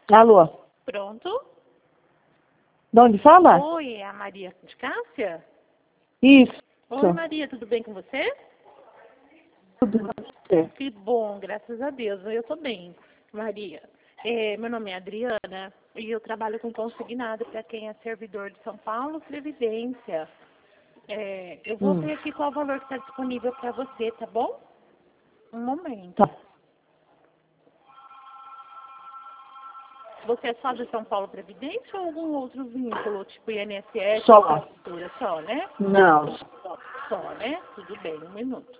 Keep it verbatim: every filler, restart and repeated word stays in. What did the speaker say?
Alô? Pronto? De onde fala? Oi, é a Maria de Cássia? Isso. Oi, Maria, tudo bem com você? Tudo bem. Que bom, graças a Deus. Eu tô bem, Maria. É, meu nome é Adriana e eu trabalho com consignado para quem é servidor de São Paulo, Previdência. É, eu vou Hum. ver aqui qual o valor que está disponível para você, tá bom? Um momento. Tá. Você é só de São Paulo Previdência ou algum outro vínculo, tipo I N S S, Só. infraestrutura, só, né? Não. Só, só, né? Tudo bem, um minuto.